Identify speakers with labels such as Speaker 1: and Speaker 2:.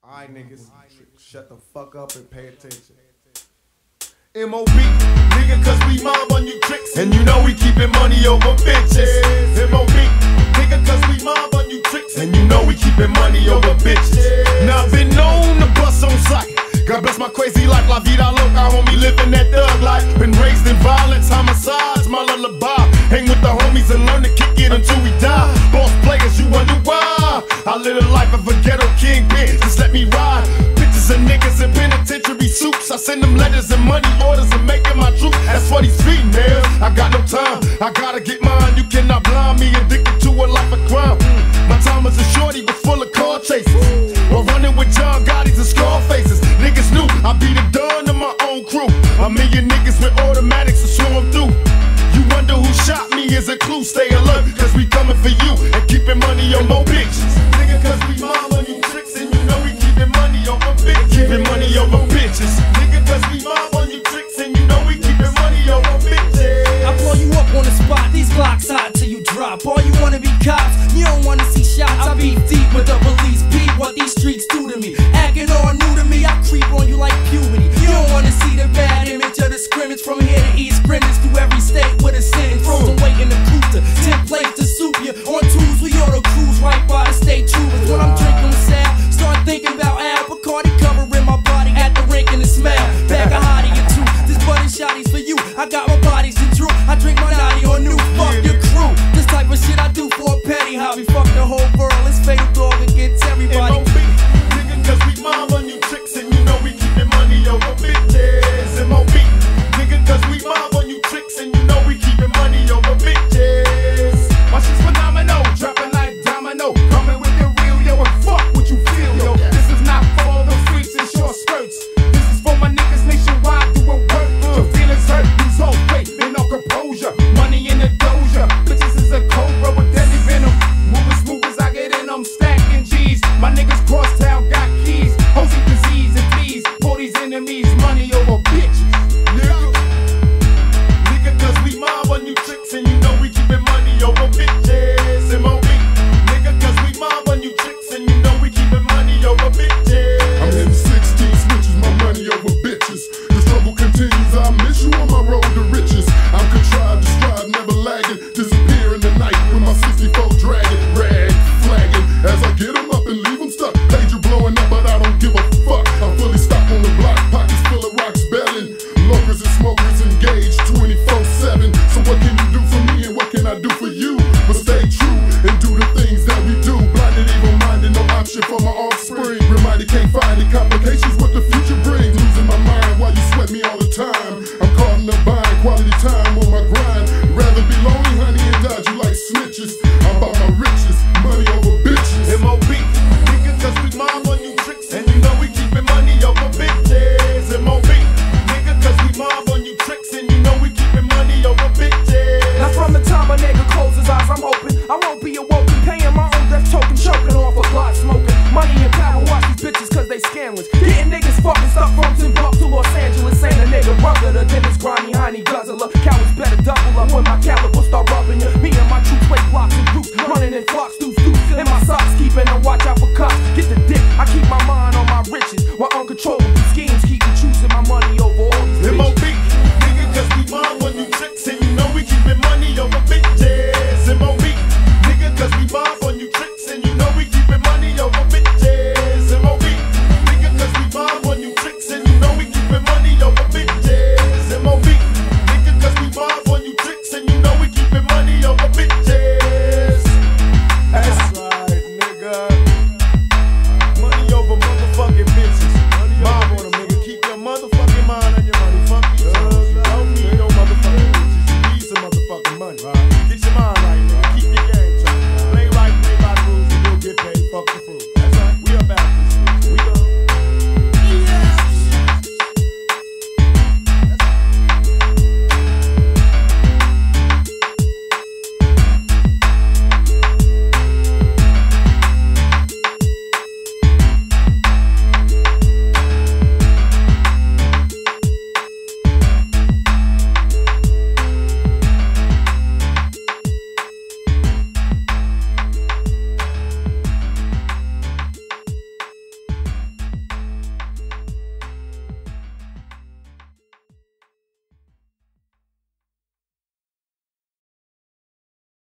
Speaker 1: Alright, niggas, shut the fuck up and pay attention. M.O.B. nigga, cause we mob on you tricks, and you know we keepin' money over bitches. M.O.B. nigga, cause we mob on you tricks, and you know we keepin' money over bitches. Now I've been known to bust on sight. God bless my crazy life, la vida loca, homie, living that thug life. Been raised in violence, homicides, my lullaby. Hang with the homies and learn to kick it until we die. Boss players, you wonder why? I live a life of a ghetto kingpin, just let me ride. Bitches and niggas in penitentiary suits, I send them letters and money orders and making my truth. That's for these females, I got no time, I gotta get mine. You cannot blind me, addicted to a life of crime. My time as a shorty was full of car chases, or running with John Gotti's and Scarfaces. Niggas knew I be the Don of my own crew. A million niggas with automatics to swarm through. You wonder who shot me is a clue. Stay alert, cause we coming for you and keeping money on more bitches. Nigga, cause we mob on you tricks, and you know we keeping money over bitches. Keeping money over bitches. Nigga, cause we mob on you tricks, and you know we keeping money over bitches.
Speaker 2: I blow you up on the spot, these Glocks hot till you drop. All you wanna be cops, you don't wanna see shots. I beat deep with the police, peep what these streets do to me. Acting all new to me, I creep on you like puberty. You don't wanna see the bad image of the scrimmage. From here to East Greenwich, through every state with a sentence. Frozen weight in the cruiser, 10 plates to soup you. On twos, we oughta cruise right by the state troopers. When I'm drinking with Sal, start thinking about Al Bacardi covering my body at the rink in the smell. Bag of hottie and two, this button shotties for you. I got my bodies to Drew, I drink my naughty or new. Fuck your crew, this type of shit I do for a petty hobby. Fuck the whole world, it's fatal dog against everybody.
Speaker 1: M.O.B. nigga, cause we mob on you tricks, and you know we keepin' money over bitches. M.O.B. nigga, cause we mob on you tricks, and you know we keepin' money over bitches.
Speaker 3: My shit's phenomenal, dropping like domino. Coming with the real, yo, and fuck what you feel, yo. This is not for all the freaks in short skirts. This is for my niggas nationwide doing work. Your feelings hurt, lose all faith and all composure. Money in the doja, bitches is a cobra with deadly venom. Moving smooth as I get in, I'm stacking G's. My niggas cross town got keys, hosting disease and fleas. For these enemies, money over bitches.
Speaker 1: Nigga, cause we mob on you tricks, and you know we keepin' money over bitches. M.O.B. nigga, cause we mob on you tricks, and you know we keepin' money over bitches.
Speaker 4: I'm hitting 16 switches, my money over bitches. The struggle continues, I miss you on my road to riches. I'm contrived to strive, never lagging. Disappear in the night with my 64 dragging. Rag, flagging, as I get them up and leave them stuck. Pager blowing up, but I don't give a fuck. I'm fully stocked on the block, pockets full of rocks belling. Locals and smokers engaged 24/7. So what can you do for me and what can I do for you? But stay true and do the things that we do. Blinded, evil minded, no option for my offspring. Reminded, can't find the complications what the future brings. Losing my mind while you sweat me all the time. I'm caught in a bind, quality time on my grind. Rather be lonely, honey, and dodge you like snitches. I'm about my riches, money over bitches.
Speaker 1: M.O.B. nigga, cause we mob on you tricks, and you know we keepin' money over bitches. M.O.B. nigga, cause we mob on you tricks, and you know we keepin' money over bitches.
Speaker 5: Now from the time a nigga closes his eyes, I'm hoping I won't be awoken, paying my own death token, choking off a block smoking. Money and power, watch these bitches cause they scandalous. Getting niggas fucking stuck from Timbuktu to Los Angeles. Ain't a nigga brother than this grimy hiney guzzler. Cowards better double up when my caliber start rubbing you. Me and my troops play blocks and groups, running in flocks, deuce. In my socks, keeping a watch out for cops. Get the dick, I keep